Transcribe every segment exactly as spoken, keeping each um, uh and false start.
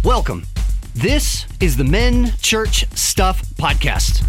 Welcome. This is the Men Church Stuff Podcast.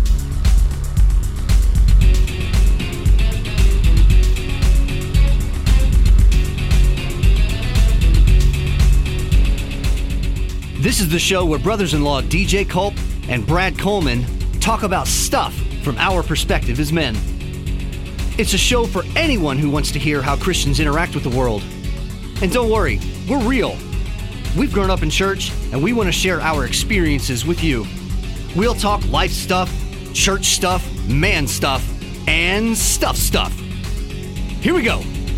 This is the show where brothers-in-law D J Culp and Brad Coleman talk about stuff from our perspective as men. It's a show for anyone who wants to hear how Christians interact with the world. And don't worry, we're real. We've grown up in church, and we want to share our experiences with you. We'll talk life stuff, church stuff, man stuff, and stuff stuff. Here we go.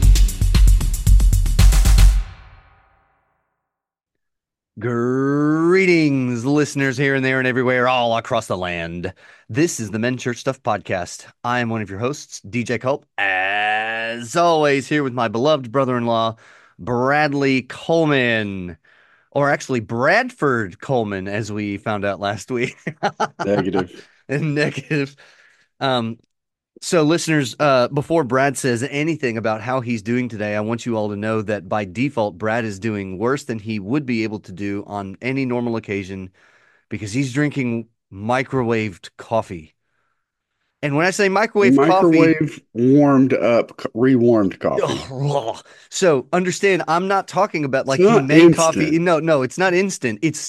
Greetings, listeners here and there and everywhere, all across the land. This is the Men Church Stuff Podcast. I am one of your hosts, D J Culp, as always, here with my beloved brother-in-law, Bradley Coleman. Or actually, Bradford Coleman, as we found out last week. Negative. Negative. Um, so, listeners, uh, before Brad says anything about how he's doing today, I want you all to know that by default, Brad is doing worse than he would be able to do on any normal occasion because he's drinking microwaved coffee. And when I say microwave Microwave coffee, warmed up, rewarmed coffee. So understand, I'm not talking about like It's he not made instant. coffee. No, no, it's not instant. It's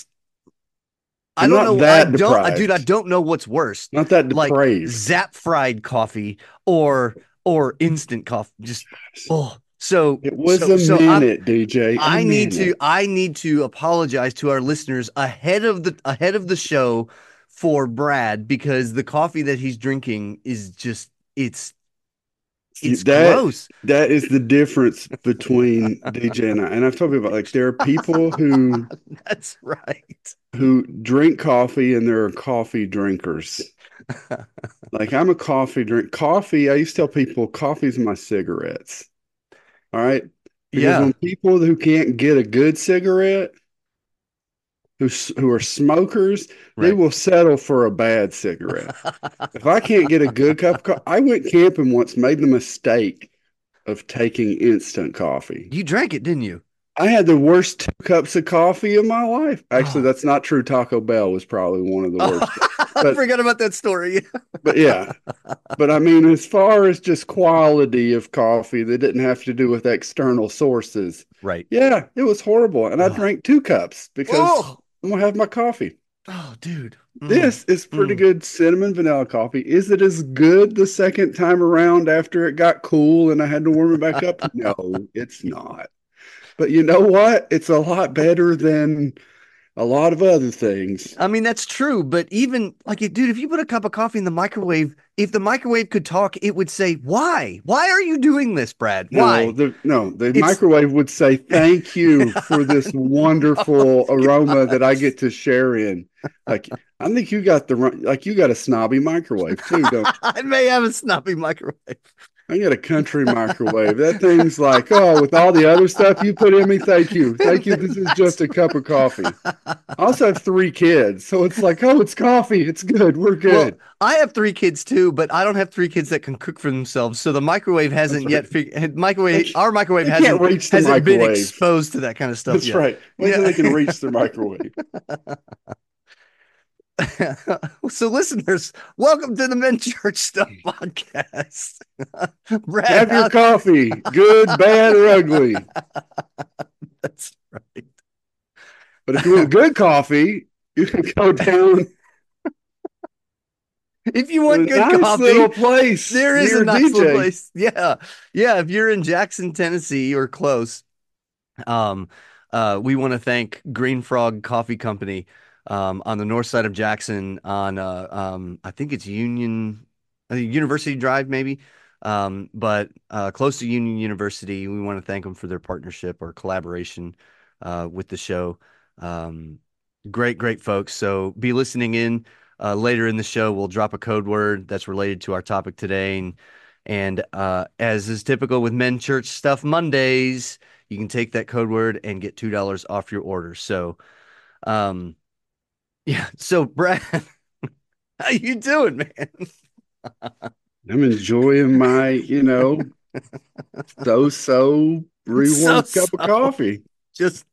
I I'm don't not know. that I don't, I, deprived. dude. I don't know what's worse, Not that like depraved. zap fried coffee or or instant coffee. Just oh, so It was so, a so I'm- minute, D J. a I need minute. to I need to apologize to our listeners ahead of the ahead of the show for Brad because the coffee that he's drinking is just it's it's that, gross. That is the difference between D J and I. And I've told you about like there are people who That's right. who drink coffee and there are coffee drinkers. Like I'm a coffee drink. Coffee, I used to tell people coffee's my cigarettes. All right. Because Yeah. when people who can't get a good cigarette, who who are smokers, they Right. will settle for a bad cigarette. If I can't get a good cup of coffee, I went camping once, made the mistake of taking instant coffee. You drank it, didn't you? I had the worst two cups of coffee of my life. Actually, Oh. that's not true. Taco Bell was probably one of the worst. I But- forgot about that story. But yeah, but I mean, as far as just quality of coffee that didn't have to do with external sources, Right. yeah, it was horrible. And I Oh. drank two cups because Oh, I'm gonna have my coffee. oh dude. Mm. This is pretty Mm. good cinnamon vanilla coffee. Is it as good the second time around after it got cool and I had to warm it back up? No, it's not. But you know what? It's a lot better than a lot of other things. I mean, that's true, but even like, dude, if you put a cup of coffee in the microwave, if the microwave could talk, it would say, "Why? Why are you doing this, Brad? Why?" No, the, no, the It's- microwave would say, "Thank you for this wonderful aroma that I get to share in." Like, I think you got the run- like you got a snobby microwave too, don't you? I may have a snobby microwave. I got a country microwave. That thing's like, oh, with all the other stuff you put in me, thank you. Thank you. This is just a cup of coffee. I also have three kids. So it's like, oh, it's coffee. It's good. We're good. Well, I have three kids too, but I don't have three kids that can cook for themselves. So the microwave hasn't That's yet right. figured microwave They- our microwave they hasn't, can't reach the hasn't been microwave. exposed to that kind of stuff That's yet. right. Wait till Yeah. they can reach the microwave. So, listeners, welcome to the Men Church Stuff Podcast. Brad, Have your how- coffee, good, bad, or ugly. that's right. But if you want good coffee, you can go down If you to a want good nice coffee, little place. there is near a nice D J. little place. Yeah, yeah. If you're in Jackson, Tennessee, or close, um, uh, we want to thank Green Frog Coffee Company, um, on the north side of Jackson, on uh, um, I think it's Union, uh, University Drive, maybe, um, but uh, close to Union University. We want to thank them for their partnership or collaboration uh, with the show. Um, great, great folks. So be listening in. Uh, later in the show, we'll drop a code word that's related to our topic today. And, and uh, as is typical with Men Church Stuff Mondays, you can take that code word and get two dollars off your order. So, um, yeah. So, Brad, how you doing, man? I'm enjoying my, you know, so-so rewarmed cup So-so. of coffee. Just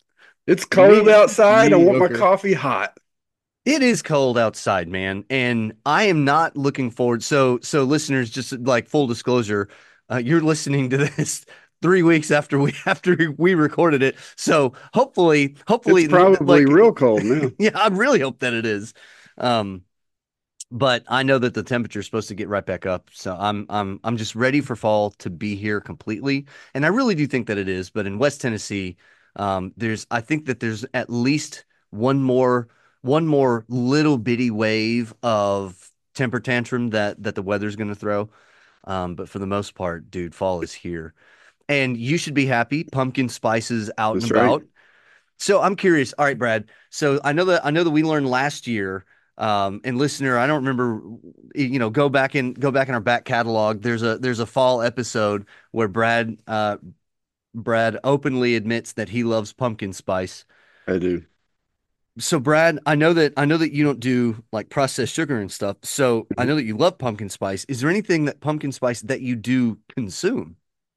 It's cold Me outside. I want my mediocre. coffee hot. It is cold outside, man, and I am not looking forward. So, so listeners, just like full disclosure, uh, you're listening to this three weeks after we after we recorded it. So, hopefully, It's hopefully, probably like, real cold now. yeah, I really hope that it is. Um, but I know that the temperature is supposed to get right back up. So I'm I'm I'm just ready for fall to be here completely. And I really do think that it is. But in West Tennessee, um, there's I think that there's at least one more one more little bitty wave of temper tantrum that that the weather's going to throw. Um, but for the most part, dude, fall is here. And you should be happy. Pumpkin spices out and That's right. about. So I'm curious. All right, Brad. So I know that I know that we learned last year. Um, and listener, I don't remember. You know, go back in go back in our back catalog. There's a there's a fall episode where Brad uh, Brad openly admits that he loves pumpkin spice. I do. So Brad, I know that I know that you don't do like processed sugar and stuff. So I Mhm. know that you love pumpkin spice. Is there anything that pumpkin spice that you do consume?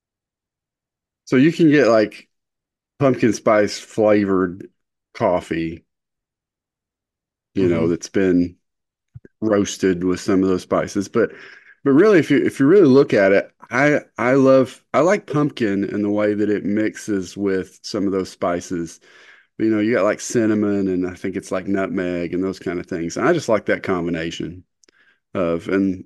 So you can get like pumpkin spice flavored coffee, you know, Hmm. that's been roasted with some of those spices. But but really if you if you really look at it, I I love I like pumpkin in the way that it mixes with some of those spices. You know, you got like cinnamon and I think it's like nutmeg and those kind of things. And I just like that combination of and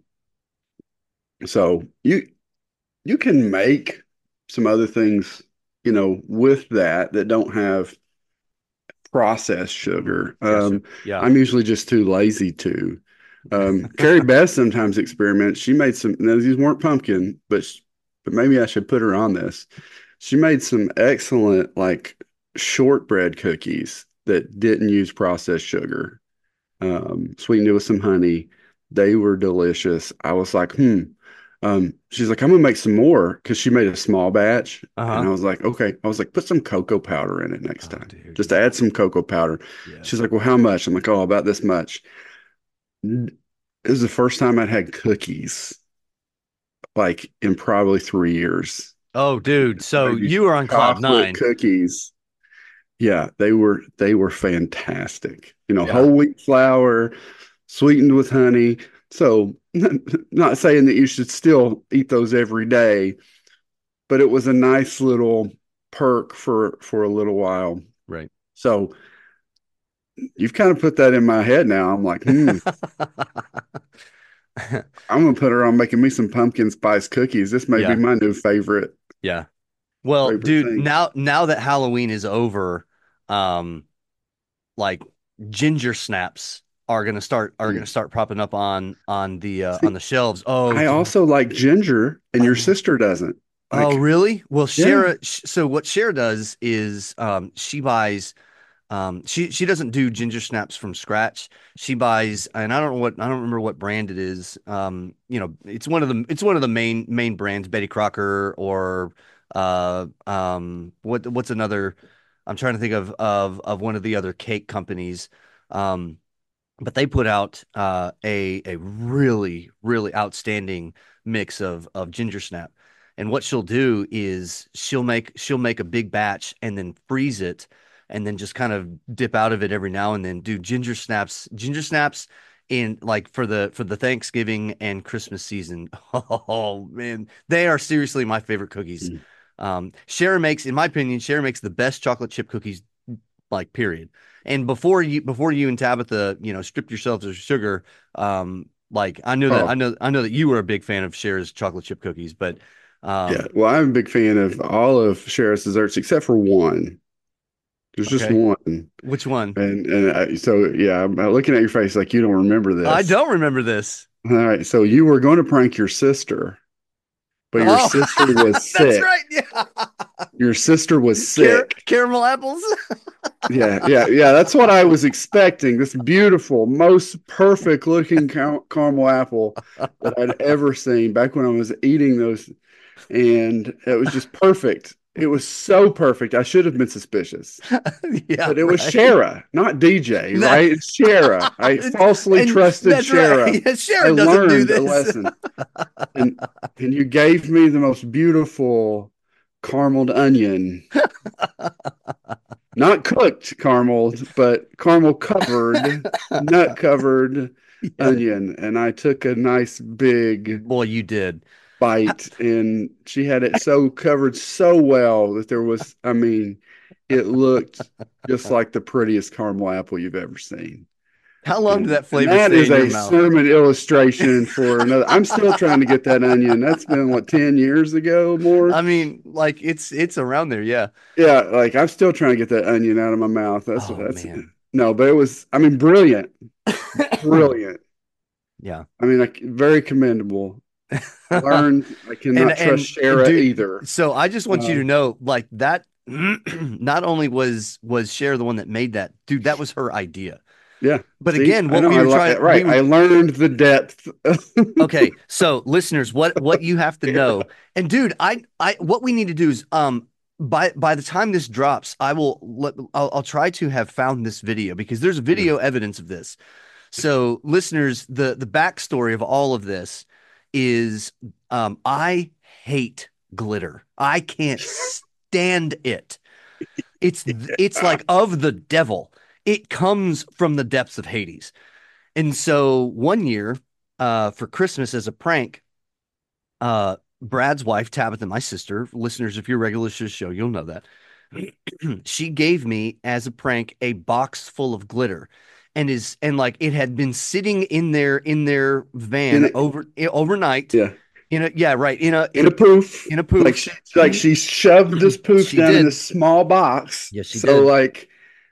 so you you can make some other things, you know, with that that don't have processed sugar. Gotcha. Um, Yeah. I'm usually just too lazy to. Um, Carrie Beth sometimes experiments. She made some. Now these weren't pumpkin, but sh- but maybe I should put her on this. She made some excellent like shortbread cookies that didn't use processed sugar, um, sweetened it with some honey. They were delicious. I was like, hmm. Um, she's like, I'm gonna make some more because she made a small batch. And Uh-huh. I was like, okay. I was like, put some cocoa powder in it next Oh, time. dude, Just yeah. add some cocoa powder. She's Yes. like, well, how much? I'm like, oh, about this much. It was the first time I'd had cookies like in probably three years. Oh, dude. I So made these you were on cloud chocolate nine. cookies. Yeah, they were they were fantastic. You know, Yeah. whole wheat flour, sweetened with honey. So, not saying that you should still eat those every day, but it was a nice little perk for for a little while. Right. So, you've kind of put that in my head now. I'm like, hmm, I'm gonna put her on making me some pumpkin spice cookies. This may be Yeah. my new favorite Yeah. Well, favorite dude, thing. now now that Halloween is over, um, like ginger snaps are gonna start are gonna Mm. start propping up on on the uh, on See, the shelves. Oh, I dude. also like ginger, and Oh your man. sister doesn't. Oh, Like, really? Well, yeah. Shara, sh- so what Shara does is um she buys Um, she she doesn't do ginger snaps from scratch. She buys, and I don't know what I don't remember what brand it is. Um, you know, it's one of the it's one of the main main brands, Betty Crocker or uh um what what's another? I'm trying to think of of of one of the other cake companies. Um, but they put out uh, a a really really outstanding mix of of ginger snap. And what she'll do is she'll make she'll make a big batch and then freeze it and then just kind of dip out of it every now and then. Do ginger snaps ginger snaps in like for the for the Thanksgiving and Christmas season. Oh man, they are seriously my favorite cookies. Mm. Um, Sharon makes, in my opinion, Sharon makes the best chocolate chip cookies like period. And before you before you and Tabitha, you know, stripped yourselves of sugar, um, like I know that I Oh, know I know that you were a big fan of Cher's chocolate chip cookies, but yeah. um, Well, I'm a big fan of all of Cher's desserts except for one. There's just okay, one. which one? And and I, so yeah, I'm looking at your face like you don't remember I this. don't remember this. All right, so you were going to prank your sister, but your Oh, sister was that's sick. right. Yeah, Your sister was Car sick. caramel apples. Yeah, yeah, yeah. That's what I was expecting. This beautiful, most perfect looking car caramel apple that I'd ever seen back when I was eating those, and it was just perfect. It was so perfect. I should have been suspicious. Yeah, But it was right. Shara, not D J, That right? It's Shara. I falsely and trusted that's right. Shara. Yeah, I Sharon doesn't do learned a this. lesson. And and you gave me the most beautiful carameled onion. not cooked caramel, but caramel covered, nut covered Yeah. onion. And I took a nice big Boy, you did. bite, and she had it so covered so well that there was, I mean, it looked just like the prettiest caramel apple you've ever seen. How long did And that and flavor that stay is in your a mouth? sermon illustration for another. I'm still trying to get that onion. That's been what, ten years ago more? I mean, like it's it's around there, yeah. Yeah, like I'm still trying to get that onion out of my mouth. That's Oh that's man. no, but it was, I mean, brilliant, brilliant. Yeah. I mean, like, very commendable. Learned I And cannot trust and Shara dude, either. so I just want you Uh, to know, like that not only was was Cher the one that made that, dude, that was her idea. yeah. But See, again, I what know. we I were li- trying, we right. were I learned the depth. okay. So listeners, what what you have to know, Shara. and dude, I I what we need to do is um by by the time this drops, I will let I'll, I'll try to have found this video because there's Yeah. video evidence of this. So, listeners, the the backstory of all of this is um, I hate glitter. I can't stand it. It's it's like of the devil. It comes from the depths of Hades. And so one year, uh, for Christmas as a prank, uh, Brad's wife, Tabitha, my sister, listeners, if you're regular to the show, you'll know that. She gave me as a prank a box full of glitter and is and like it had been sitting in their in their In van it, over eh, overnight yeah. in a yeah right in a In a in poof. in a Like poof. she like she shoved this poof She down in did. this small box. Yes, she So did. like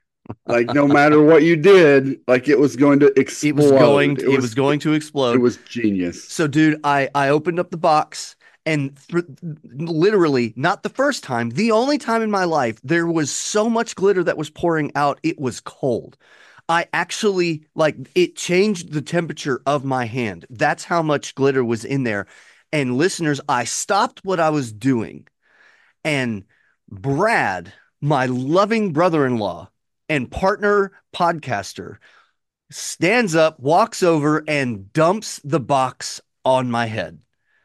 like no matter what you did, like it was going to It was going explode. It it was was going to it explode. was genius. So, dude, I I opened up the box and th literally not the first time, the only time in my life there was so much glitter that was pouring out, it was cold. I actually like it changed the temperature of my hand. That's how much glitter was in there. And listeners, I stopped what I was doing and Brad, my loving brother-in-law and partner podcaster, stands up, walks over, and dumps the box on my head.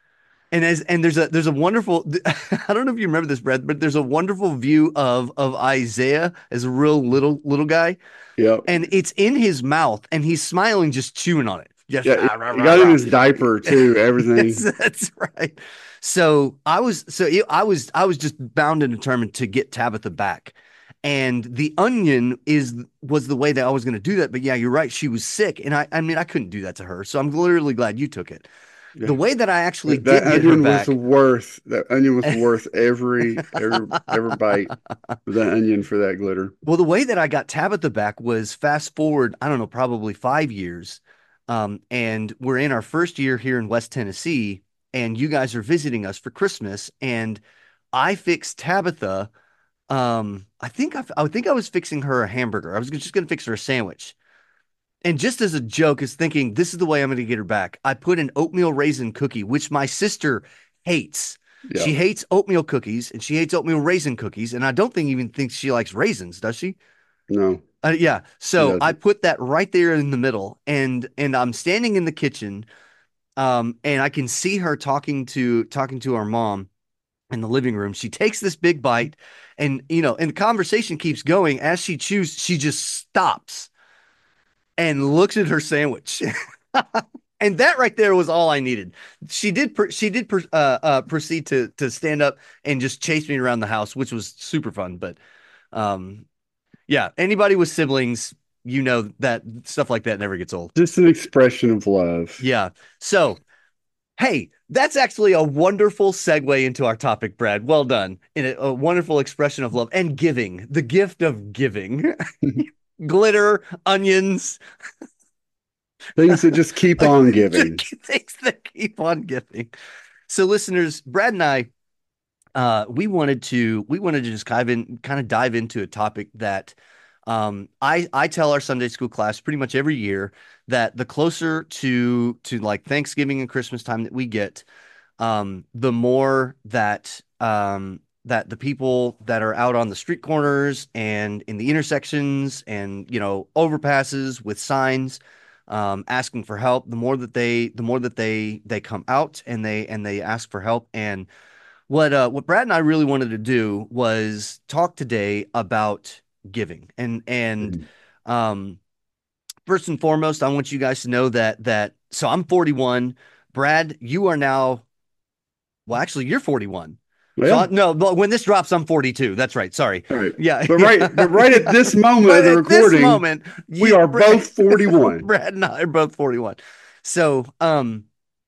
And as and there's a there's a wonderful I don't know if you remember this, Brad, but there's a wonderful view of of Isaiah as a real little little guy, Yep. and it's in his mouth, and he's smiling, just chewing on it. Just Yeah, ah, it, rah, it rah, got in rah. his diaper too, Yes, everything. that's right. So I was so I was I was just bound and determined to get Tabitha back. And the onion is was the way that I was going to do that. But yeah, you're right. She was sick, and I I mean I couldn't do that to her. So I'm literally glad you took it. Yeah. The way that I actually That, that did get her onion was back. worth that onion was worth every every every bite of that onion for that glitter. Well, the way that I got Tabitha back was fast forward, I don't know, probably five years. Um, and we're in our first year here in West Tennessee, and you guys are visiting us for Christmas. And I fixed Tabitha. Um, I think I, I think I was fixing her a hamburger. I was just going to fix her a sandwich. And just as a joke, is thinking this is the way I'm going to get her back. I put an oatmeal raisin cookie, which my sister hates. Yeah. She hates oatmeal cookies and she hates oatmeal raisin cookies. And I don't think even think she likes raisins, does she? No, Uh, yeah. it So I doesn't. put that right there in the middle, and and I'm standing in the kitchen, um, and I can see her talking to talking to our mom in the living room. She takes this big bite, and you know, and the conversation keeps going as she chews. She just stops and looks at her sandwich. And that right there was all I needed. She did. Per, she did per, uh, uh, proceed to to stand up and just chase me around the house, which was super fun. But um, yeah, anybody with siblings, you know that stuff like that never gets old. Just an expression of love. Yeah. So, hey, that's actually a wonderful segue into our topic, Brad. Well done. In a, a wonderful expression of love and giving, the gift of giving. Glitter, onions, Things that just keep on giving. things that keep on giving. So, listeners, Brad and I, uh, we wanted to we wanted to just kind of in, kind of dive into a topic that um, I I tell our Sunday school class pretty much every year that the closer to to like Thanksgiving and Christmas time that we get, um, the more that um, that the people that are out on the street corners and in the intersections and you know overpasses with signs um, asking for help, the more that they the more that they they come out and they and they ask for help. And what uh, what Brad and I really wanted to do was talk today about giving. And and Mhm. um first and foremost, I want you guys to know that that so I'm forty-one. Brad, you are now, well, actually, you're forty-one. So I, Yeah. no, but when this drops, I'm forty-two. That's right. Sorry. All right. Yeah, But right, but yeah, right at yeah. this moment of But the at this recording, moment, we you, are Brad, both forty-one. Brad and I are both forty-one. So, um,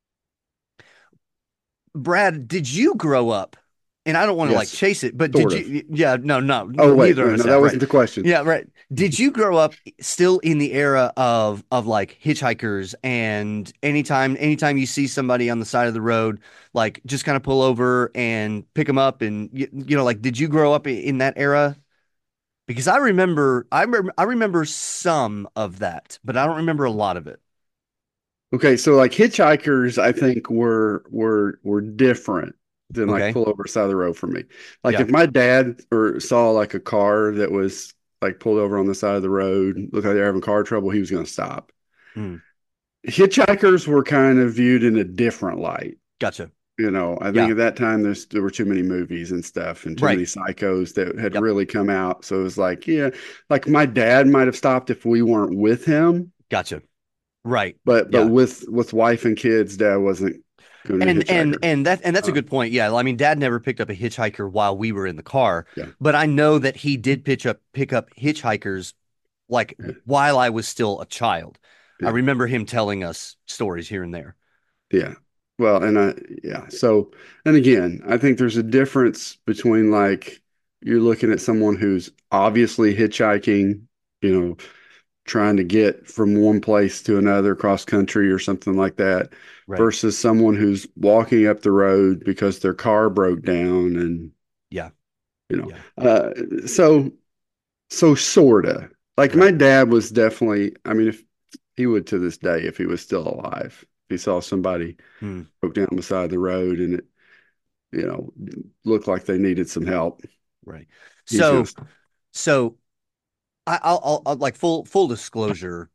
Brad, did you grow up? And I don't want to like Yes, chase it, but sort did of. you? Yeah, no, no, Oh, wait, neither of wait, us no, that have. Right. wasn't the question. Yeah, right. Did you grow up still in the era of of like hitchhikers and anytime anytime you see somebody on the side of the road, like just kind of pull over and pick them up and you, you know, like did you grow up i- in that era? Because I remember I remember I remember some of that, but I don't remember a lot of it. Okay, so like hitchhikers, I think were were were different than like Okay. pull over side of the road for me. Like Yeah. if my dad or saw like a car that was like pulled over on the side of the road, looked like they're having car trouble, he was going to stop. Hmm. Hitchhikers were kind of viewed in a different light. Gotcha. You know, I think Yeah. at that time there's there were too many movies and stuff and too Right. many psychos that had Yep. really come out. So it was like, yeah, like my dad might have stopped if we weren't with him, Gotcha. Right. but but Yeah. with with wife and kids, dad wasn't going to be a And and hitchhiker. and that and that's a Uh, good point. Yeah, I mean, Dad never picked up a hitchhiker while we were in the car, yeah, but I know that he did pitch up pick up hitchhikers like yeah, while I was still a child. I yeah, remember him telling us stories here and there. yeah. Well, and I yeah. So and again, I think there's a difference between like you're looking at someone who's obviously hitchhiking, you know, trying to get from one place to another cross country or something like that Right. versus someone who's walking up the road because their car broke down and Yeah. you know Yeah. uh so so sorta like my Right. dad was definitely I mean if he would to this day if he was still alive if he saw somebody Hmm. broke down beside the road and it you know looked like they needed some help Right. he's gonna So so I, I'll, I'll I'll like full full disclosure.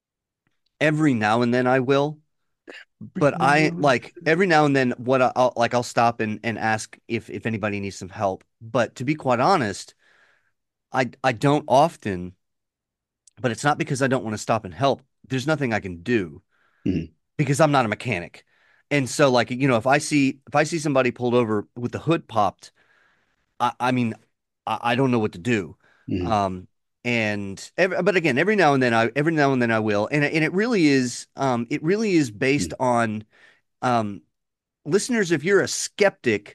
Every now and then I will. But I like every now and then what I- I'll like I'll stop and and ask if if anybody needs some help. But to be quite honest, I I don't often, but it's not because I don't want to stop and help. There's nothing I can do Mhm, because I'm not a mechanic. And so like, you know, if I see if I see somebody pulled over with the hood popped, I, I mean, I, I don't know what to do. mhm, Um and every, but again, every now and then I every now and then I will. And and it really is um it really is based mhm, on um listeners, if you're a skeptic,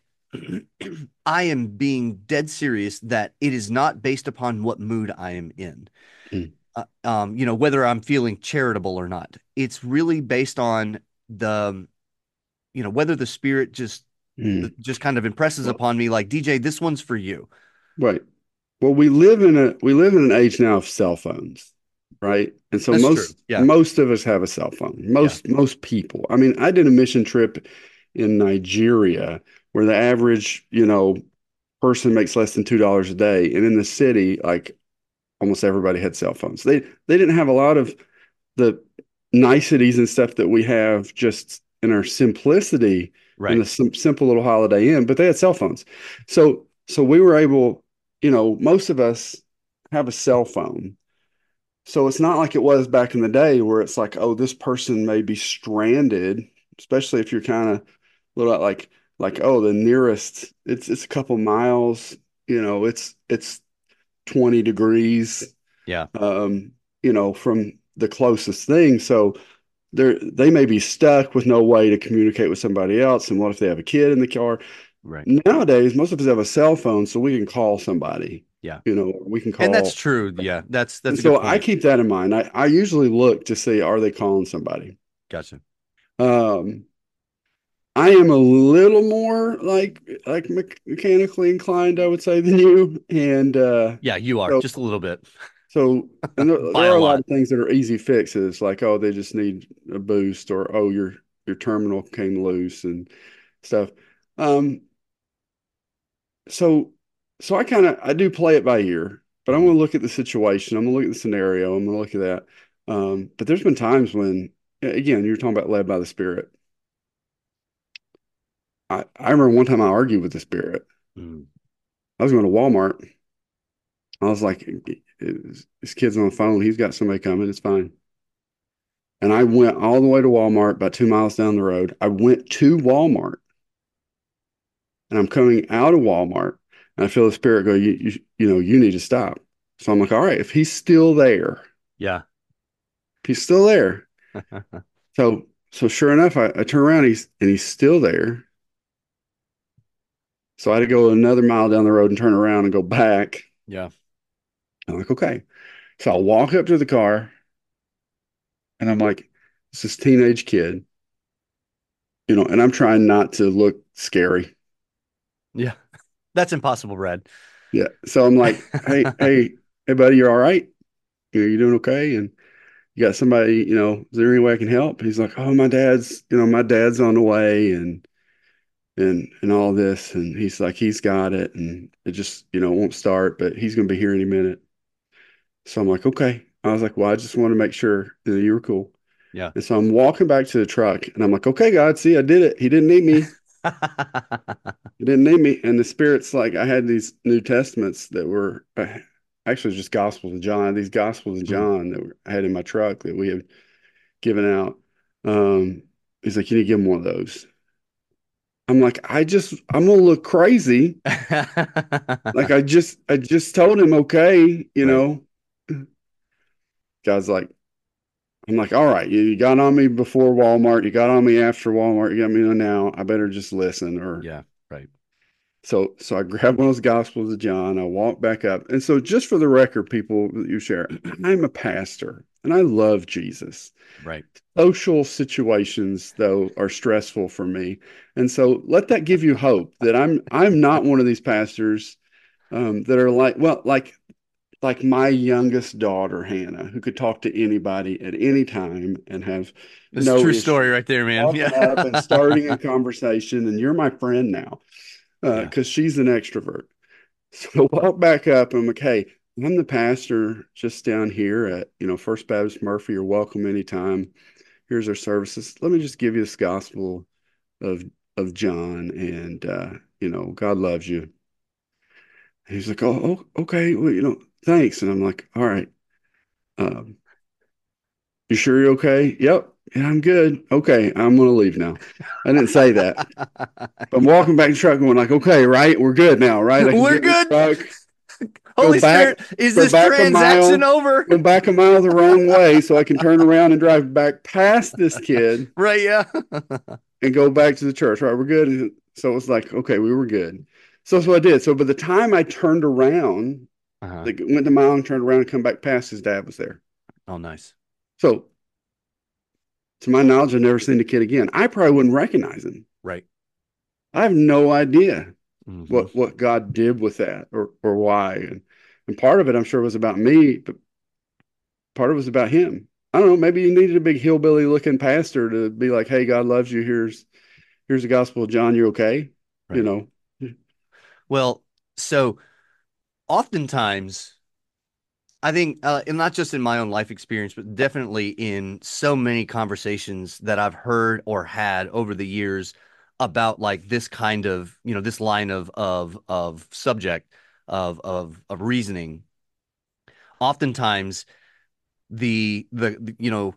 I am being dead serious that it is not based upon what mood I am in. mhm, Uh, um, you know, whether I'm feeling charitable or not. It's really based on the, you know, whether the spirit just mhm. just kind of impresses Well, upon me like, D J, this one's for you. right. Well, we live in a we live in an age now of cell phones, right? And so That's true. most Yeah. most of us have a cell phone. Yeah. Most most people. I mean, I did a mission trip in Nigeria where the average, you know, person makes less than two dollars a day, and in the city, like almost everybody had cell phones. They they didn't have a lot of the niceties and stuff that we have just in our simplicity in Right. the sim simple little Holiday Inn, but they had cell phones. So so we were able, you know, most of us have a cell phone. So it's not like it was back in the day where it's like, oh, this person may be stranded, especially if you're kind of a little like like, oh, the nearest it's it's a couple miles, you know, it's it's twenty degrees Yeah. um, you know, from the closest thing. So they're they may be stuck with no way to communicate with somebody else. And what if they have a kid in the car? Right. Nowadays, most of us have a cell phone, so we can call somebody. Yeah. You know, we can And that's call. true. Yeah. That's And that's a good so I point. keep that in mind. I, I usually look to see are they calling somebody. Gotcha. Um, I am a little more like like me mechanically inclined, I would say, than you. And uh, Yeah, you are so just a little bit So, and there, by there a are a lot lot. of things that are easy fixes, like oh, they just need a boost, or oh, your your terminal came loose and stuff. Um, so, so I kind of I do play it by ear, but I'm Mhm. going to look at the situation. I'm going to look at the scenario. I'm going to look at that. Um, but there's been times when, again, you're talking about led by the Spirit. I I remember one time I argued with the Spirit. Mhm. I was going to Walmart. I was like, this kid's on the phone. He's got somebody coming. It's fine. And I went all the way to Walmart, about two miles down the road. I went to Walmart and I'm coming out of Walmart and I feel the spirit go, you, you, you know, you need to stop. So I'm like, all right, if he's still there, Yeah. if he's still there. So, so sure enough, I, I turn around, he's, and he's still there. So I had to go another mile down the road and turn around and go back. Yeah. I'm like, okay. So I walk up to the car and I'm like, it's this teenage kid, you know, and I'm trying not to look scary. Yeah. That's impossible, Brad. Yeah. So I'm like, hey, hey, hey, buddy, you're all right? You know, you doing okay? And you got somebody, you know, is there any way I can help? He's like, oh, my dad's, you know, my dad's on the way and and and all this. And he's like, he's got it. And it just, you know, won't start, but he's gonna be here any minute. So I'm like, okay. I was like, well, I just want to make sure that you were cool. Yeah. And so I'm walking back to the truck and I'm like, okay, God, see, I did it. He didn't need me. He didn't need me. And the Spirit's like, I had these New Testaments that were uh, actually just Gospels of John, these Gospels of Mhm. John that were, I had in my truck that we had given out. Um, he's like, you need to give him one of those. I'm like, I just, I'm gonna look crazy. Like I just, I just told him, okay, you Right. know. God's like, I'm like, all right, you, you got on me before Walmart, you got on me after Walmart, you got me on now. I better just listen. Or Yeah. Right. so, so I grabbed one of those Gospels of John. I walked back up, and so just for the record, people that you share, I'm a pastor, and I love Jesus. Right. Social situations, though, are stressful for me, and so let that give you hope that I'm I'm not one of these pastors um, that are like, well, like like my youngest daughter, Hannah, who could talk to anybody at any time and have This is a no true story issue right there, man. walking up and starting a Yeah. conversation. And you're my friend now Yeah. because uh, she's an extrovert. So I walk back up and I'm like, hey, I'm the pastor just down here at, you know, First Baptist Murphy. You're welcome anytime. Here's our services. Let me just give you this gospel of of John and uh, you know, God loves you. And he's like, oh, oh, okay, well, you know, thanks. And I'm like, all right. Um, you sure you're okay? Yep. Yeah, I'm good. Okay, I'm gonna leave now. I didn't say that. But I'm walking back to the truck going like, okay, right, we're good now, right? I can We're get in the good. truck, go Holy back, Spirit, is go this back a transaction mile, over? go back a mile the wrong way so I can turn around and drive back past this kid Right, yeah. and go back to the church. Right, we're good. And so it was like, okay, we were good. So that's what I did. So by the time I turned around, Uh-huh. like went the mile and turned around and come back past, his dad was there. Oh, nice. So to my knowledge, I've never seen the kid again. I probably wouldn't recognize him. Right. I have no idea Hmm. what what God did with that or or why. And and part of it, I'm sure, was about me, but part of it was about him. I don't know. Maybe you needed a big hillbilly looking pastor to be like, "Hey, God loves you. Here's here's the gospel of John. You're okay." You Right. know. Well, so oftentimes, I think, uh, and not just in my own life experience, but definitely in so many conversations that I've heard or had over the years about like this kind of, you know, this line of of of subject of of of reasoning. Oftentimes, the the, the you know,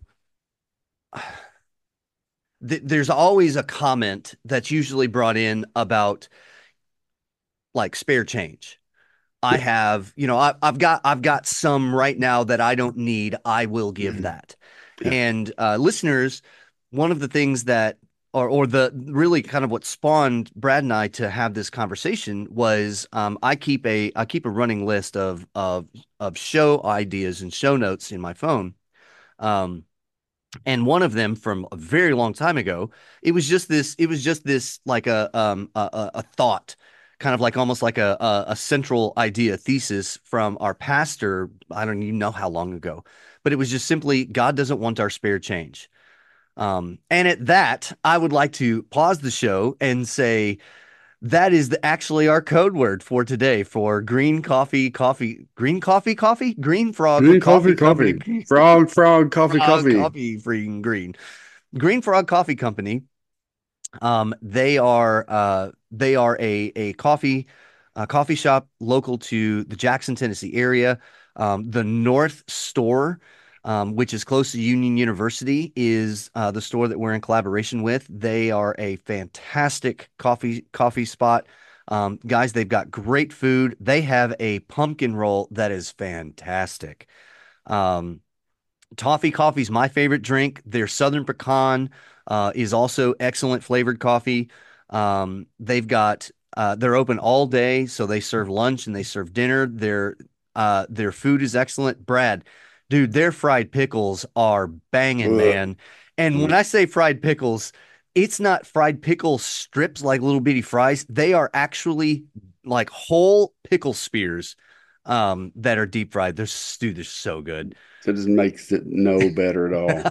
th there's always a comment that's usually brought in about like spare change. I Yeah. have, you know, I, I've got I've got some right now that I don't need. I will give that. Yeah. And uh, listeners, one of the things that, or or the really kind of what spawned Brad and I to have this conversation was um, I keep a I keep a running list of of of show ideas and show notes in my phone. Um, and one of them from a very long time ago, it was just this it was just this like a um a, a a thought, kind of like almost like a, a a central idea thesis from our pastor. I don't even know how long ago, but it was just simply God doesn't want our spare change. Um and at that, I would like to pause the show and say that is the, actually our code word for today for green coffee coffee green coffee coffee green frog Green coffee coffee, company. coffee. Frog, frog, coffee, Frog coffee. coffee freaking green. Green Frog Coffee Company. Um, they are uh, they are a a coffee a coffee shop local to the Jackson, Tennessee area. Um, the North Store, um, which is close to Union University, is uh, the store that we're in collaboration with. They are a fantastic coffee coffee spot. Um, guys, they've got great food. They have a pumpkin roll that is fantastic. Um, Toffee coffee is my favorite drink. Their Southern Pecan uh, is also excellent flavored coffee. Um, they've got uh, they're open all day, so they serve lunch and they serve dinner. Their uh, their food is excellent. Brad, dude, their fried pickles are banging, Ugh. man. And when Mm. I say fried pickles, it's not fried pickle strips like little bitty fries. They are actually like whole pickle spears um, that are deep fried. They're, dude, they're so good. So it just makes it no better at all.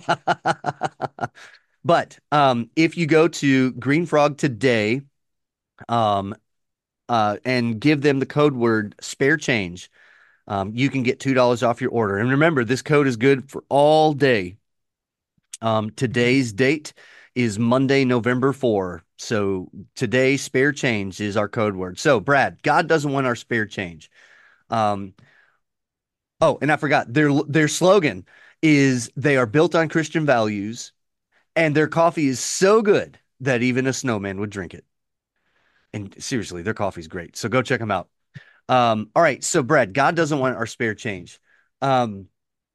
But um, if you go to Green Frog today, um, uh, and give them the code word spare change, um, you can get two dollars off your order. And remember, this code is good for all day. Um, today's date is Monday, November fourth. So today, spare change is our code word. So, Brad, God doesn't want our spare change. Um, oh, and I forgot their their slogan is they are built on Christian values and their coffee is so good that even a snowman would drink it. And seriously, their coffee's great. So go check them out. Um, all right. So, Brad, God doesn't want our spare change. Um,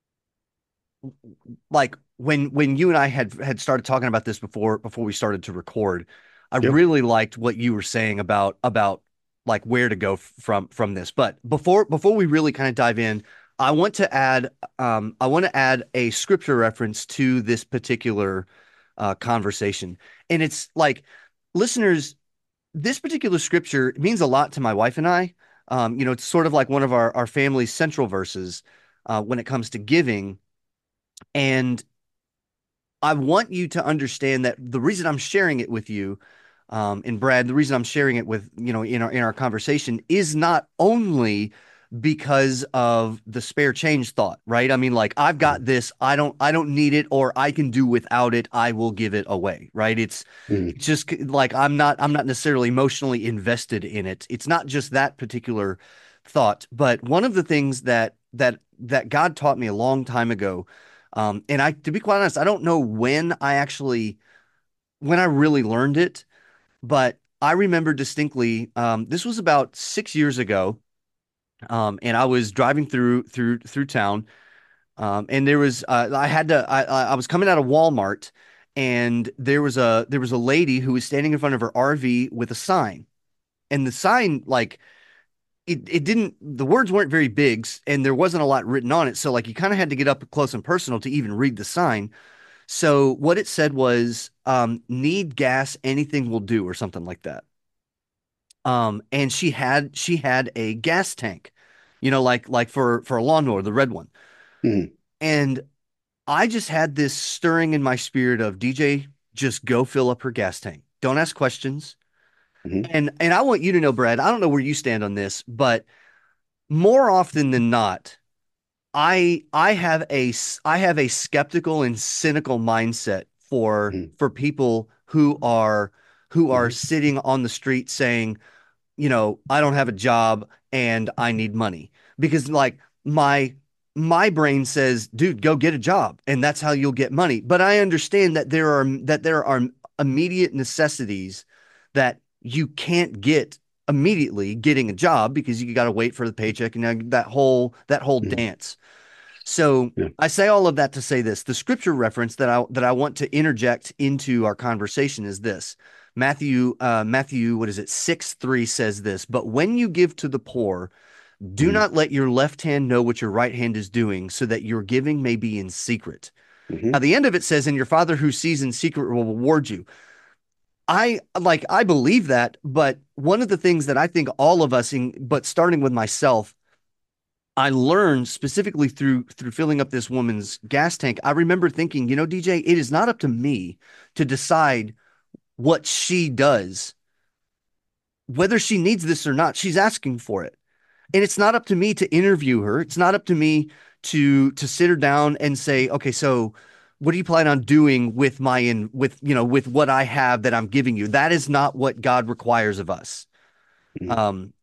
like when when you and I had had started talking about this before before we started to record, I Yep. really liked what you were saying about about like where to go f- from from this. But before before we really kind of dive in, I want to add um I want to add a scripture reference to this particular uh conversation. And it's like listeners, this particular scripture means a lot to my wife and I. Um, you know, it's sort of like one of our our family's central verses uh when it comes to giving. And I want you to understand that the reason I'm sharing it with you, um, and Brad, the reason I'm sharing it with, you know, in our in our conversation is not only because of the spare change thought, right? I mean, like I've got this, I don't I don't need it, or I can do without it, I will give it away, right? It's Mm. it's just like I'm not I'm not necessarily emotionally invested in it. It's not just that particular thought, but one of the things that that that God taught me a long time ago, um, and I, to be quite honest, I don't know when I actually, when I really learned it, but I remember distinctly. Um, this was about six years ago, um, and I was driving through through through town, um, and there was uh, I had to I I I was coming out of Walmart, and there was a there was a lady who was standing in front of her R V with a sign, and the sign like it it didn't the words weren't very big and there wasn't a lot written on it, so like you kind of had to get up close and personal to even read the sign. So what it said was, um, need gas, anything will do, or something like that. Um, and she had she had a gas tank, you know, like like for for a lawnmower, the red one. Mm. And I just had this stirring in my spirit of D J, just go fill up her gas tank. Don't ask questions. Hmm. And and I want you to know, Brad, I don't know where you stand on this, but more often than not, I I have a s- I have a skeptical and cynical mindset for Hmm. for people who are who are Hmm. sitting on the street saying, you know, I don't have a job and I need money. Because like my my brain says, dude, go get a job and that's how you'll get money. But I understand that there are that there are immediate necessities that you can't get immediately getting a job because you got to wait for the paycheck and that whole that whole Hmm. dance. So Yeah. I say all of that to say this. The scripture reference that I that I want to interject into our conversation is this. Matthew, uh, Matthew, what is it? Six three says this, but when you give to the poor, do Hmm. not let your left hand know what your right hand is doing, so that your giving may be in secret. Now, Hmm. the end of it says, and your father who sees in secret will reward you. I like I believe that, but one of the things that I think all of us, in, but starting with myself, I learned specifically through through filling up this woman's gas tank. I remember thinking, you know, D J, it is not up to me to decide what she does, whether she needs this or not. She's asking for it. And it's not up to me to interview her. It's not up to me to to sit her down and say, okay, so what do you plan on doing with my in with you know with what I have that I'm giving you? That is not what God requires of us. Hmm. Um,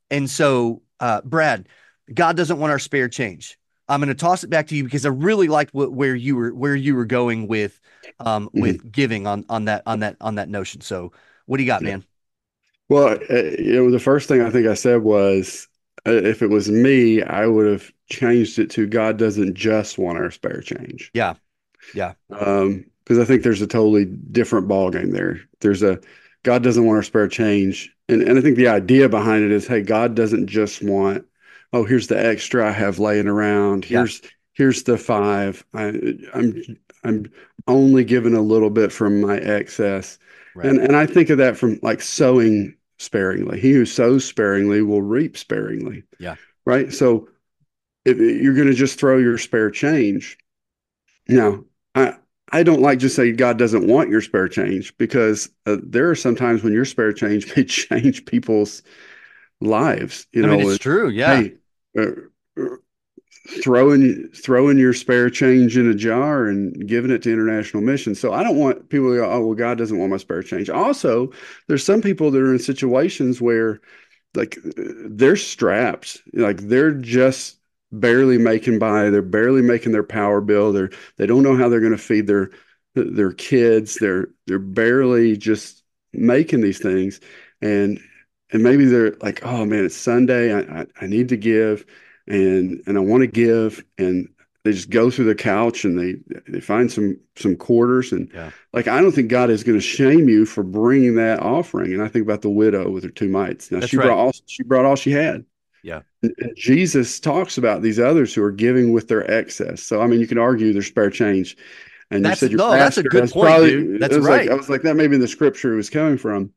And so, uh, Brad, God doesn't want our spare change. I'm going to toss it back to you because I really liked what, where you were where you were going with um Mhm. with giving on on that on that on that notion. So, what do you got, Yeah. man? Well, uh, you know, the first thing I think I said was, uh, if it was me, I would have changed it to God doesn't just want our spare change. Yeah, yeah, Um, because I think there's a totally different ball game there. There's a God doesn't want our spare change, and and I think the idea behind it is, hey, God doesn't just want, oh, here's the extra I have laying around. yeah. Here's here's the five. I, I'm I'm only giving a little bit from my excess, Right. and and I think of that from like sowing sparingly. He who sows sparingly will reap sparingly, Yeah, right? So if you're going to just throw your spare change. Now, I I don't like just say God doesn't want your spare change, because uh, there are some times when your spare change may change people's lives. You I mean know, it's and, true. Yeah, hey, uh, uh, throwing throwing your spare change in a jar and giving it to international missions. So I don't want people to go, oh well, God doesn't want my spare change. Also, there's some people that are in situations where like they're strapped, like they're just barely making by, they're barely making their power bill, they're they don't know how they're going to feed their their kids, they're they're barely just making these things. And and maybe they're like, oh man, it's Sunday, i i, I need to give, and and I want to give, and they just go through the couch and they they find some some quarters. And yeah. like, I don't think God is going to shame you for bringing that offering. And I think about the widow with her two mites. Now That's she right. brought all she brought all she had. Yeah, And, and Jesus talks about these others who are giving with their excess. So I mean, you can argue there's spare change. And you that's said your no, that's a pastor. good That's point, probably. dude. It That's was like I right. was like that. Maybe the scripture it was coming from.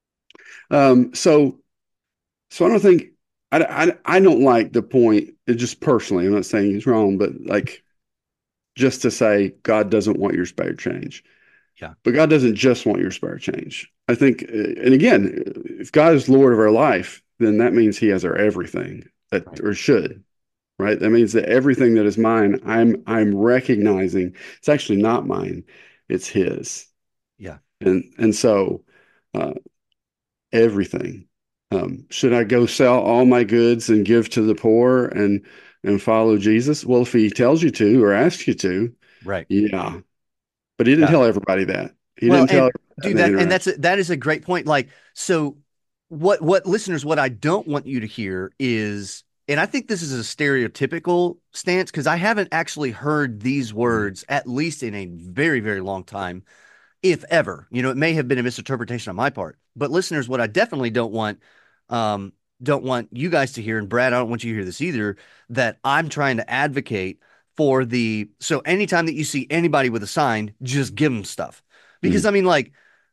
Um. So so I don't think I, I I don't like the point. It just personally, I'm not saying he's wrong, but like, just to say God doesn't want your spare change. Yeah, But God doesn't just want your spare change. I think, uh, and again, if God is Lord of our life, then that means He has our everything, that right. or should, right? That means that everything that is mine, I'm I'm recognizing it's actually not mine, it's His. Yeah. And and so, uh, everything. Um, should I go sell all my goods and give to the poor and and follow Jesus? Well, if He tells you to or asks you to, Right. yeah. But He didn't Yeah. tell everybody that. He Well, didn't tell and everybody that in dude, that that and that's interaction. a, that is a great point. Like, so what what listeners, what I don't want you to hear is, and I think this is a stereotypical stance because I haven't actually heard these Mhm. words at least in a very, very long time, if ever. You know, it may have been a misinterpretation on my part. But listeners, what I definitely don't want um don't want you guys to hear, and Brad, I don't want you to hear this either, that I'm trying to advocate for the so anytime that you see anybody with a sign, just give them stuff. Because Mhm. I mean, like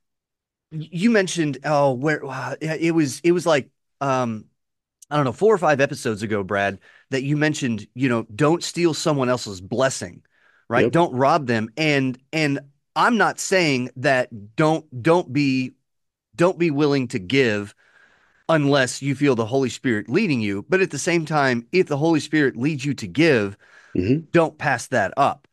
you mentioned, oh, where uh, it was, it was like, um, I don't know, four or five episodes ago, Brad, that you mentioned, you know, don't steal someone else's blessing, right? Yep. Don't rob them. And and I'm not saying that don't don't be don't be willing to give unless you feel the Holy Spirit leading you. But at the same time, if the Holy Spirit leads you to give, Hmm. don't pass that up.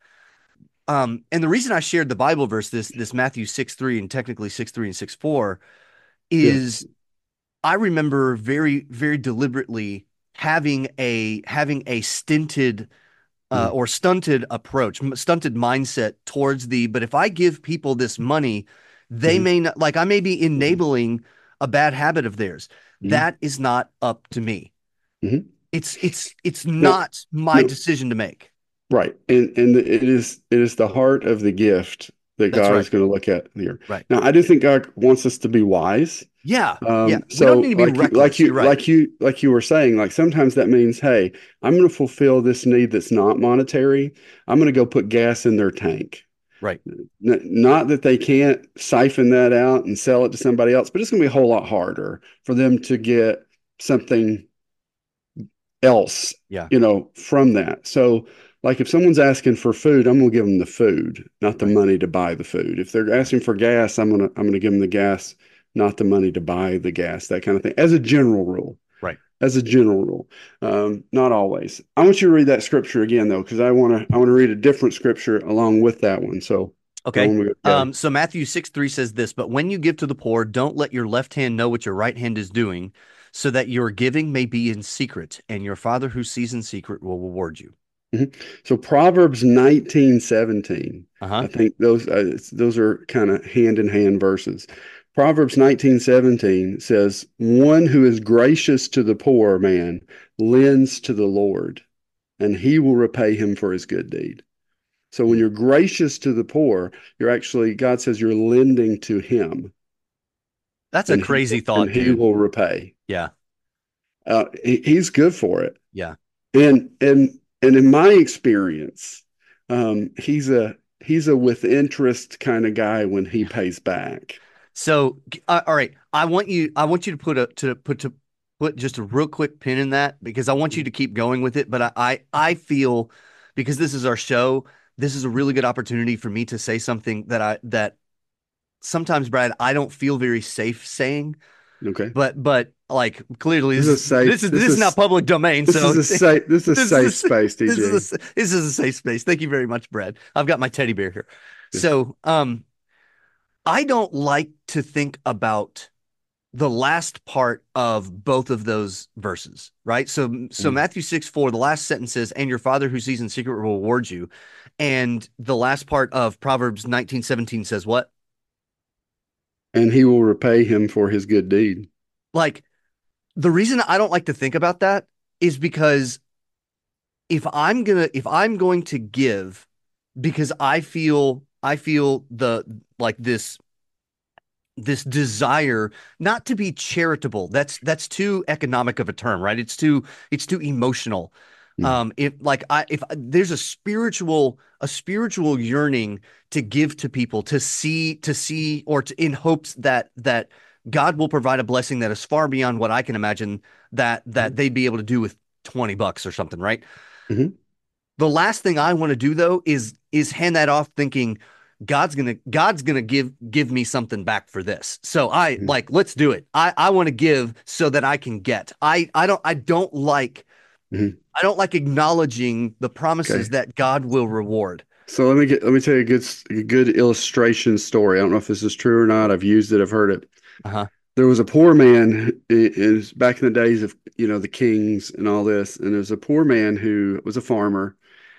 Um, and the reason I shared the Bible verse, this this Matthew six three and technically six three and six four, Yeah. is I remember very, very deliberately having a having a stinted uh, Hmm. or stunted approach, stunted mindset towards the. But if I give people this money, they Hmm. may not like. I may be Hmm. enabling a bad habit of theirs. Hmm. That is not up to me. Hmm. It's it's it's No, not my no, decision to make. right. And and it is it is the heart of the gift that That's God right. is going to look at here. Right. Now, I do think God wants us to be wise. Yeah. Yeah. Um, We don't need so to be like you like reckless. you You're right. like you like you were saying, like sometimes that means, hey, I'm going to fulfill this need that's not monetary. I'm going to go put gas in their tank. Right. N- not that they can't siphon that out and sell it to somebody else, but it's going to be a whole lot harder for them to get something else, Yeah. you know, from that. So, like if someone's asking for food, I'm going to give them the food, not the Right. money to buy the food. If they're Right. asking for gas, I'm going to I'm going to give them the gas, not the money to buy the gas, that kind of thing. As a general rule. Right. As a general rule. Um, not always. I want you to read that scripture again though, because I want to I want to read a different scripture along with that one. So, so Okay. when we go together. Um, so Matthew six three says this, but when you give to the poor, don't let your left hand know what your right hand is doing, so that your giving may be in secret, and your Father who sees in secret will reward you. Mhm. So Proverbs nineteen seventeen. Uh-huh. I think those uh, those are kind of hand in hand verses. Proverbs nineteen seventeen says, "One who is gracious to the poor man lends to the Lord, and he will repay him for his good deed." So when Mm. you're gracious to the poor, you're actually, God says you're lending to him, That's a and he crazy will, and thought, he dude. will repay. Yeah. Uh, he, he's good for it. Yeah. And and and in my experience, um, he's a he's a with interest kind of guy when he pays back. So, uh, all right, I want you I want you to put a to put to put just a real quick pin in that because I want you to keep going with it, but I I, I feel because this is our show, this is a really good opportunity for me to say something that I that sometimes, Brad, I don't feel very safe saying, Okay, but but like clearly this this is a is safe. this is This this is not is public domain, this is so a safe. This is a this safe is a, space, this D J. is a this is a safe space. Thank you very much, Brad. I've got my teddy bear here. Yeah. So, um I don't like to think about the last part of both of those verses, right? So, so Mm. Matthew six four, the last sentence says, and your Father who sees in secret will reward you. And the last part of Proverbs nineteen seventeen says what? And he will repay him for his good deed. Like, the reason I don't like to think about that is because if I'm gonna, if I'm going to give because I feel, I feel the, like this this desire not to be charitable, that's that's too economic of a term, right? it's too it's too emotional. Mm. Um if like I if there's a spiritual a spiritual yearning to give to people, to see to see or to, in hopes that that God will provide a blessing that is far beyond what I can imagine that that they'd be able to do with twenty bucks or something, right? Mm-hmm. The last thing I want to do though is is hand that off thinking God's gonna God's gonna give give me something back for this. So I Mm-hmm. like let's do it. I I want to give so that I can get. I I don't I don't like Mm-hmm. I don't like acknowledging the promises Okay. that God will reward. So let me get let me tell you a good a good illustration story. I don't know if this is true or not. I've used it. I've heard it. Uh-huh. There was a poor man is back in the days of you know the kings and all this, and there's a poor man who was a farmer,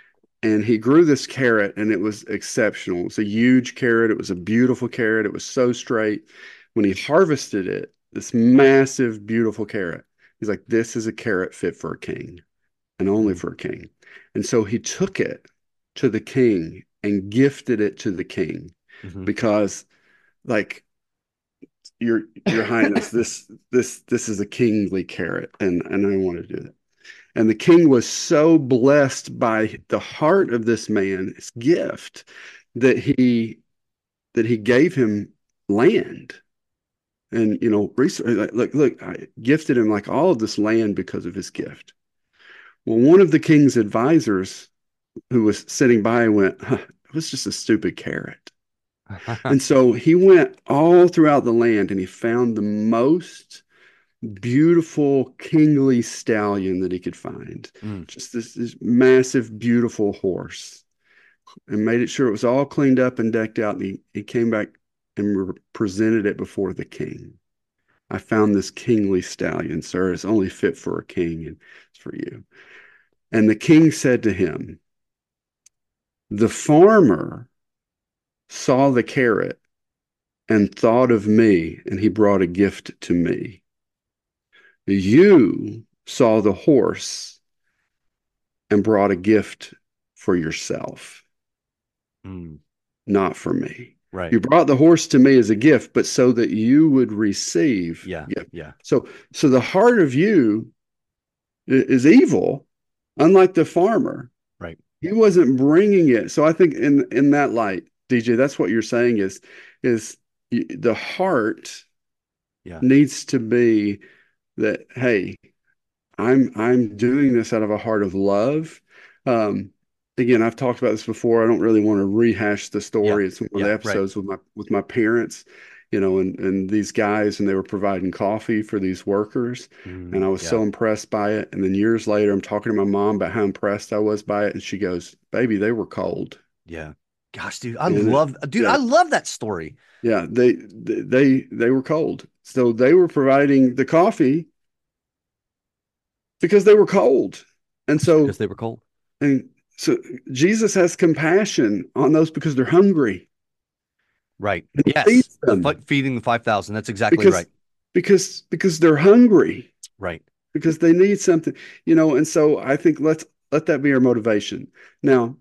and he grew this carrot, and it was exceptional. It was a huge carrot. It was a beautiful carrot. It was so straight. When he harvested it, this massive, beautiful carrot, he's like, "This is a carrot fit for a king, and only for a king." And so he took it to the king and gifted it to the king Mm-hmm. because, like, your your highness, this this this is a kingly carrot, and and I want to do that. And the king was so blessed by the heart of this man, his gift, that he that he gave him land. And you know, research, look, look, I gifted him like all of this land because of his gift. Well, one of the king's advisors who was sitting by went, huh, it was just a stupid carrot. And so he went all throughout the land and he found the most beautiful kingly stallion that he could find. Mm. Just this, this massive, beautiful horse, and made it sure it was all cleaned up and decked out. And he, he came back and re- presented it before the king. I found this kingly stallion, sir. It's only fit for a king, and it's for you. And the king said to him, the farmer saw the carrot and thought of me, and he brought a gift to me. You saw the horse and brought a gift for yourself, Mm. not for me. Right. You brought the horse to me as a gift, but so that you would receive Yeah. gift. Yeah. So, so the heart of you is evil, unlike the farmer. Right. He wasn't bringing it. So I think in in that light, D J, that's what you're saying is is the heart Yeah. needs to be that, hey, I'm I'm doing this out of a heart of love. Um, again, I've talked about this before. I don't really want to rehash the Yeah. story. It's one of Yeah. the Right. episodes with my with my parents, you know, and and these guys, and they were providing coffee for these workers, and Mm. I was Yeah. so impressed by it. And then years later, I'm talking to my mom about how impressed I was by it, and she goes, "Baby, they were cold." Yeah. Gosh, dude, I And it, love dude, I yeah, love that story. yeah, they they they were cold. So they were providing the coffee, because they were cold. And because so, they were cold. and so Jesus has compassion on those because they're hungry Right. and Yes. feeds The fi- them feeding the five thousand. That's exactly because right. because because they're hungry, Right. because they need something, you know, and so I think let's let that be our motivation. Now,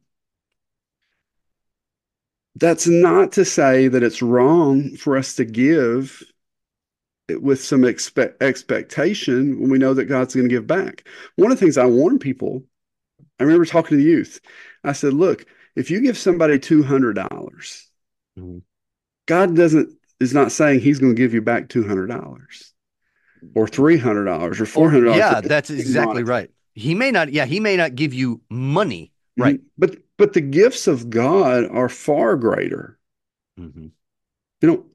that's not to say that it's wrong for us to give with some expect expectation when we know that God's going to give back. One of the things I warn people, I remember talking to the youth. I said, look, if you give somebody two hundred dollars, Mhm. God doesn't is not saying he's going to give you back two hundred dollars or three hundred dollars or Or four hundred dollars for yeah, that's anything exactly monetary. right. He may not, yeah, he may not give you money. Right. Mhm. But but the gifts of God are far greater. Hmm. You know,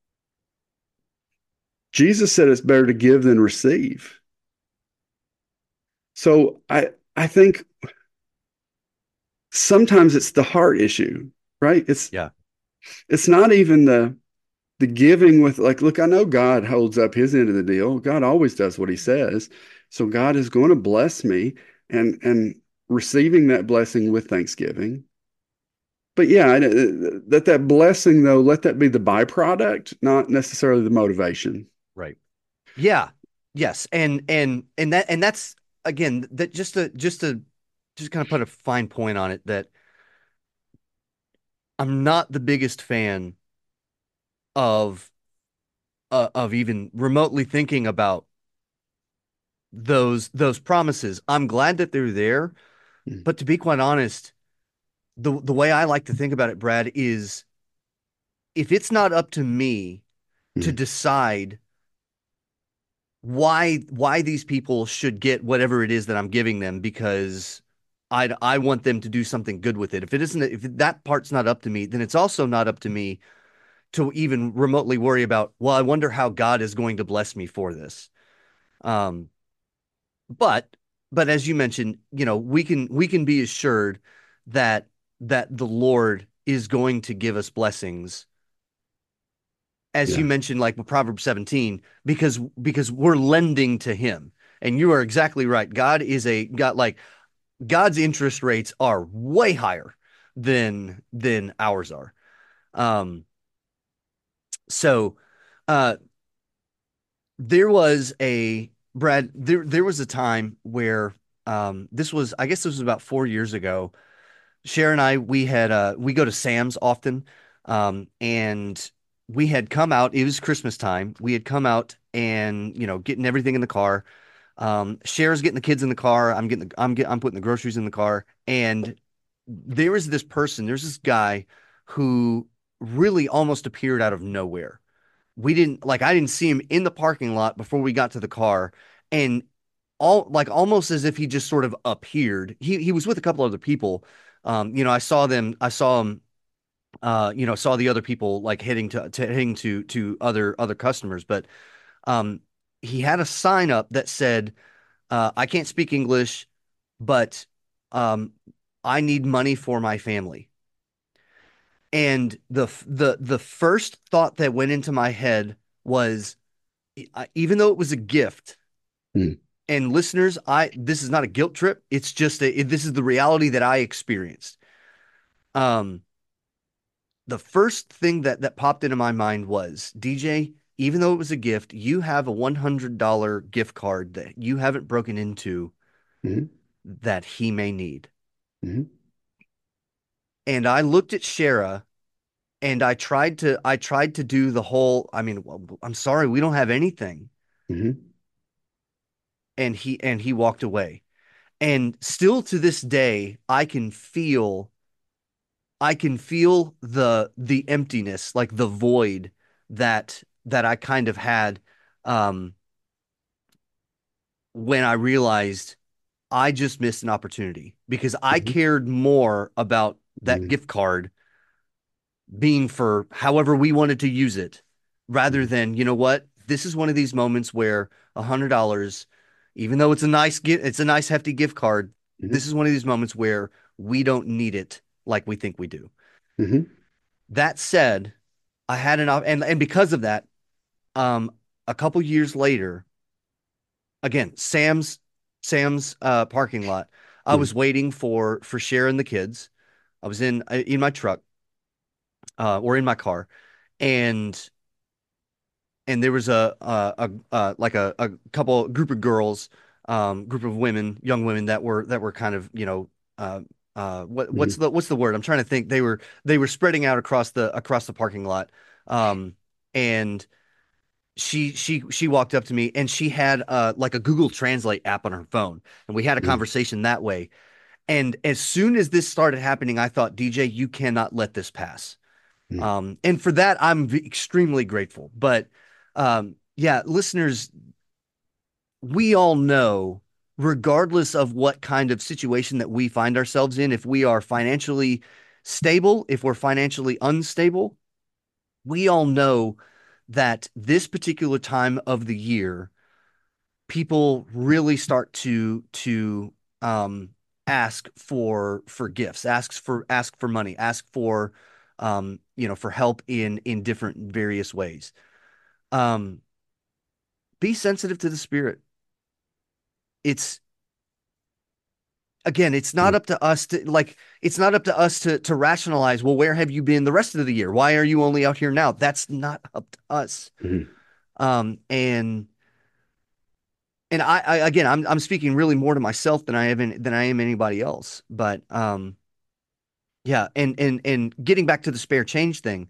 Jesus said it's better to give than receive. So I I think sometimes it's the heart issue, right? It's Yeah. it's not even the the giving with like, look, I know God holds up his end of the deal. God always does what he says. So God is going to bless me and and receiving that blessing with thanksgiving. But yeah, I- that that blessing though, let that be the byproduct, not necessarily the motivation. Right. Yeah. Yes. And and and that and that's again that just to just to just kind of put a fine point on it that I'm not the biggest fan of uh, of even remotely thinking about those those promises. I'm glad that they're there, Mm, but to be quite honest, the the way I like to think about it, Brad, is if it's not up to me to mm, decide why why these people should get whatever it is that I'm giving them because I I want them to do something good with it. If it isn't if that part's not up to me, then it's also not up to me to even remotely worry about, well, I wonder how God is going to bless me for this. Um, but but as you mentioned, you know, we can we can be assured that that the Lord is going to give us blessings, as you yeah. mentioned, like with Proverbs seventeen, because because we're lending to him. And you are exactly right. God is a God like God's interest rates are way higher than than ours are. Um, so uh there was a Brad, there there was a time where um this was I guess this was about four years ago. Cher and I, we had uh we go to Sam's often. Um and we had come out, it was Christmas time. We had come out and, you know, getting everything in the car. Um Cher's getting the kids in the car. I'm getting the I'm get, I'm putting the groceries in the car. And there was this person, there's this guy who really almost appeared out of nowhere. We didn't like I didn't see him in the parking lot before we got to the car. And all like almost as if he just sort of appeared. He he was with a couple other people. Um, you know, I saw them, I saw him uh, you know, saw the other people like heading to, to heading to to other other customers, but um he had a sign up that said, uh, I can't speak English, but um I need money for my family. And the the the first thought that went into my head was, I- even though it was a gift, Mm, and listeners, I this is not a guilt trip. It's just a, it, this is the reality that I experienced. Um, the first thing that that popped into my mind was, D J, even though it was a gift, you have a one hundred dollars gift card that you haven't broken into mhm, that he may need. mhm, And I looked at Shara and I tried to I tried to do the whole, I mean, well, I'm sorry, we don't have anything. mhm, And he and he walked away. And still to this day, I can feel I can feel the the emptiness, like the void that that I kind of had um when I realized I just missed an opportunity because I mhm, cared more about that mhm, gift card being for however we wanted to use it rather mhm, than, you know what? This is one of these moments where a hundred dollars, even though it's a nice gift, it's a nice hefty gift card. mhm, This is one of these moments where we don't need it like we think we do. mhm, That said, I had an op- and and because of that, um, a couple years later, again, Sam's Sam's uh, parking lot. I was Mhm. waiting for for Cher and the kids. I was in uh, in my truck uh, or in my car, and and there was a a, a, uh like a, a couple group of girls, um, group of women, young women that were that were kind of you know uh, uh, what what's Mhm. the what's the word? I'm trying to think. They were they were spreading out across the across the parking lot, um, and she she she walked up to me and she had uh like a Google Translate app on her phone, and we had a Mhm. conversation that way. And as soon as this started happening, I thought, D J, you cannot let this pass. Mhm. Um, and for that, I'm v- extremely grateful. But um, yeah, listeners, we all know, regardless of what kind of situation that we find ourselves in, if we are financially stable, if we're financially unstable, we all know that this particular time of the year, people really start to to um, ask for for gifts, asks for ask for money, ask for um, you know for help in in different various ways. Um, be sensitive to the spirit. It's again, it's not Mhm. up to us to like it's not up to us to to rationalize, well, where have you been the rest of the year? Why are you only out here now? That's not up to us. Mhm. Um, and and I, I again, I'm I'm speaking really more to myself than I have in, than I am anybody else. But um, yeah, and and and getting back to the spare change thing.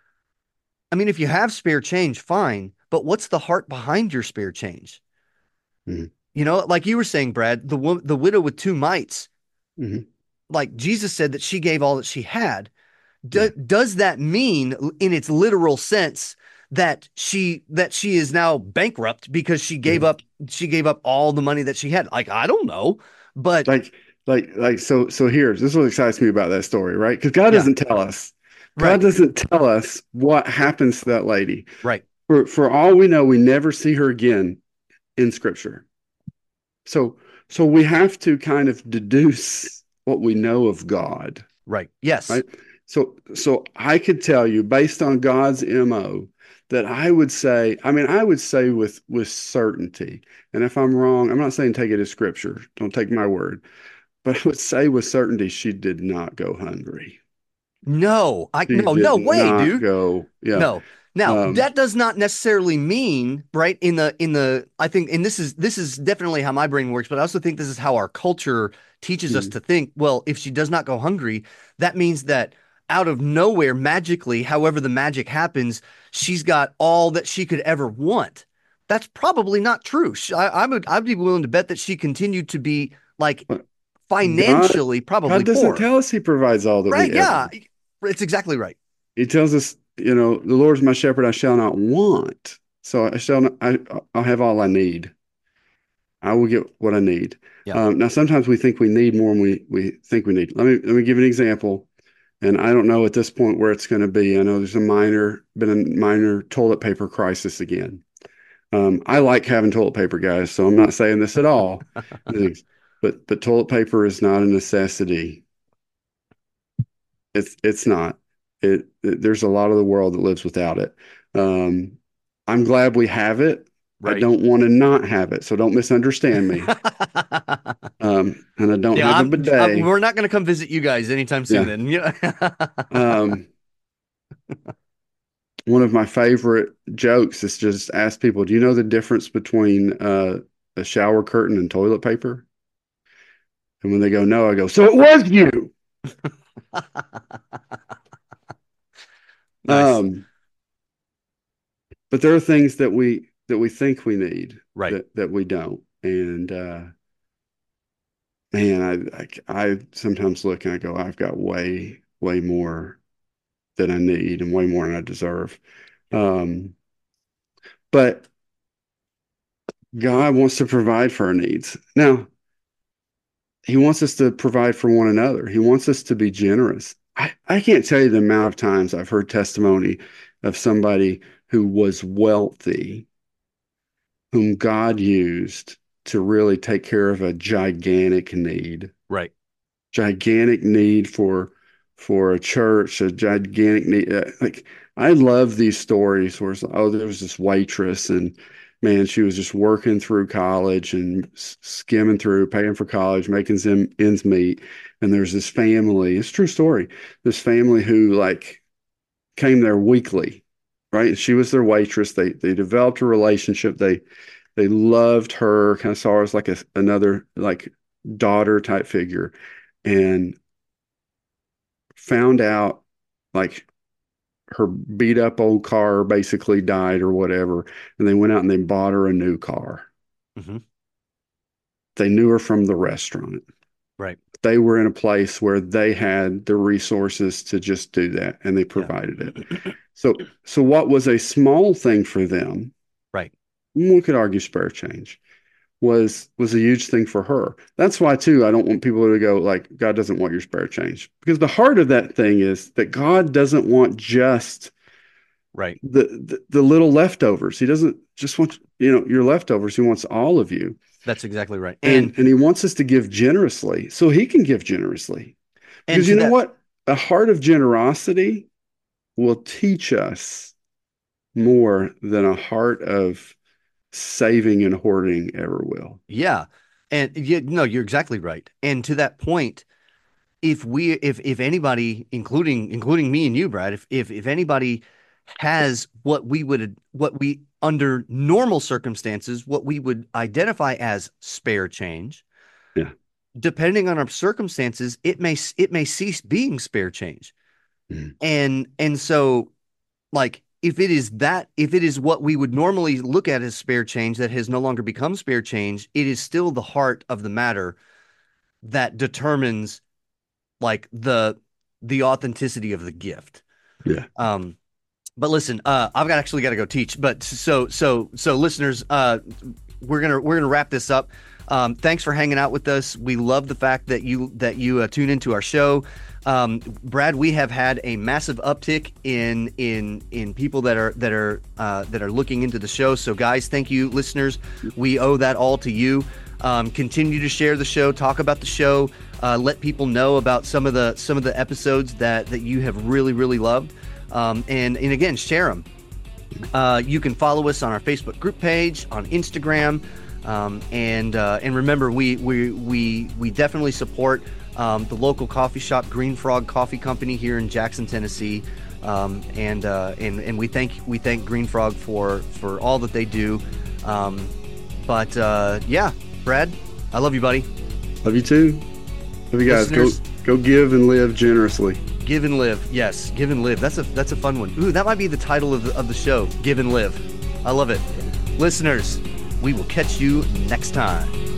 I mean, if you have spare change, fine. But what's the heart behind your spare change? Mhm. You know, like you were saying, Brad, the wo- the widow with two mites. Mhm. Like Jesus said that she gave all that she had. Do, Yeah. does that mean, in its literal sense, that she that she is now bankrupt because she gave Mhm. up she gave up all the money that she had? Like, I don't know, but Like, like, like, so, so here's this is what excites me about that story, right? Because God yeah, doesn't tell us. God right, doesn't tell us what happens to that lady. right, For for all we know, we never see her again in Scripture. So, so we have to kind of deduce what we know of God, right. Yes, right? So, so I could tell you based on God's M O that I would say, I mean, I would say with with certainty, and if I'm wrong, I'm not saying take it as Scripture. Don't take my word. But I would say with certainty, she did not go hungry. no, I She no, no did way, not dude. go, yeah. No. Now, Um, that does not necessarily mean, right, in the in the I think and this is this is definitely how my brain works, but I also think this is how our culture teaches us mm, to think, well, if she does not go hungry, that means that out of nowhere, magically, however the magic happens, she's got all that she could ever want. That's probably not true. She, I, I would I'd be willing to bet that she continued to be like but God, financially probably God doesn't poor. tell us He provides all that Right? we ever. Yeah. It's exactly right. He tells us, you know, the Lord is my shepherd; I shall not want. So I shall not. I, I'll have all I need. I will get what I need. Yeah. Um, now, sometimes we think we need more than we we think we need. Let me let me give you an example. And I don't know at this point where it's going to be. I know there's a minor, been a minor toilet paper crisis again. Um, I like having toilet paper, guys, so I'm not saying this at all. But but toilet paper is not a necessity. It's it's not. It, it there's a lot of the world that lives without it. Um, I'm glad we have it. I Right. don't want to not have it, so don't misunderstand me. Um, and I don't Yeah, have a I'm, I'm bidet. we're not going to come visit you guys anytime soon Yeah. then. Yeah. Um, one of my favorite jokes is just ask people, do you know the difference between uh, a shower curtain and toilet paper? And when they go, no, I go, so it was you. Nice. Um, but there are things that we that we think we need Right. that that we don't. And uh, man, I, I I sometimes look and I go, I've got way way more than I need and way more than I deserve. Um, but God wants to provide for our needs. Now, He wants us to provide for one another. He wants us to be generous. I, I can't tell you the amount of times I've heard testimony of somebody who was wealthy, whom God used to really take care of a gigantic need, Right. gigantic need for for a church, a gigantic need. Uh, like I love these stories where it's, oh, there was this waitress and man, she was just working through college and skimming through, paying for college, making some ends meet. And there's this family, it's a true story, this family who like came there weekly, right? She was their waitress. They they developed a relationship. They they loved her, kind of saw her as like a, another like daughter type figure, and found out like her beat up old car basically died or whatever. And they went out and they bought her a new car. Mm-hmm. They knew her from the restaurant. Right. They were in a place where they had the resources to just do that, and they provided Yeah. it. So, so what was a small thing for them, Right. one could argue spare change, was was a huge thing for her. That's why too, I don't want people to go like, God doesn't want your spare change. Because the heart of that thing is that God doesn't want just Right. the, the the little leftovers. He doesn't just want, you know, your leftovers. He wants all of you. That's exactly right. And And and he wants us to give generously so he can give generously. and Because to you know that, what? A heart of generosity will teach us more than a heart of saving and hoarding ever will. yeah. And yeah, no, you're exactly right. And to that point, if we if if anybody, including including me and you, Brad, if if if anybody has what we would what we under normal circumstances, what we would identify as spare change, Yeah. depending on our circumstances, it may it may cease being spare change. Mm. And and so like if it is that if it is what we would normally look at as spare change that has no longer become spare change, it is still the heart of the matter that determines like the the authenticity of the gift. Yeah. Um, but listen, uh, I've got actually got to go teach. But so so so listeners, uh, we're gonna we're gonna wrap this up. Um, thanks for hanging out with us. We love the fact that you that you uh, tune into our show. Um, Brad, we have had a massive uptick in in in people that are that are uh, that are looking into the show. So guys, thank you, listeners. We owe that all to you. Um, continue to share the show, talk about the show, uh, let people know about some of the some of the episodes that that you have really really loved, um, and and again share them. Uh, you can follow us on our Facebook group page, on Instagram, um, and uh, and remember we we we we definitely support um, the local coffee shop, Green Frog Coffee Company here in Jackson, Tennessee, um, and uh, and and we thank we thank Green Frog for for all that they do. Um, but uh, yeah. Brad, I love you, buddy. Love you too. Love you guys. Listeners, go go give and live generously. Give and live. Yes, give and live. That's a that's a fun one. Ooh, that might be the title of the, of the show. Give and live. I love it. Listeners, we will catch you next time.